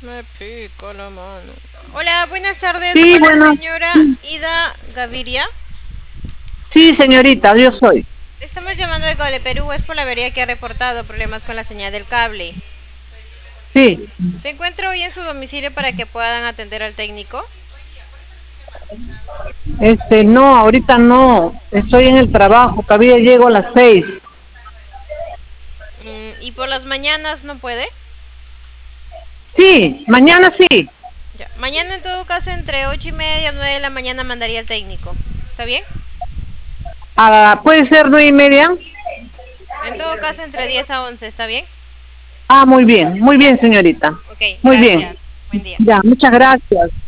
Me pica la mano. Hola, buenas tardes Sí, con la bueno, señora Ida Gaviria. sí, señorita, yo soy. Estamos llamando de Cable Perú, es por la avería que ha reportado problemas con la señal del cable. Sí, ¿Se encuentra hoy en su domicilio para que puedan atender al técnico? no, ahorita no, estoy en el trabajo, todavía llego a las 6. ¿Y por las mañanas no puede? Sí, mañana sí. Ya. Mañana en todo caso entre 8:30 y 9 de la mañana mandaría el técnico. ¿Está bien? Puede ser 9:30. En todo caso entre 10 a 11, ¿está bien? Muy bien, ¿Ya? señorita. Ok, Muy bien. gracias. Buen día. Ya, muchas gracias.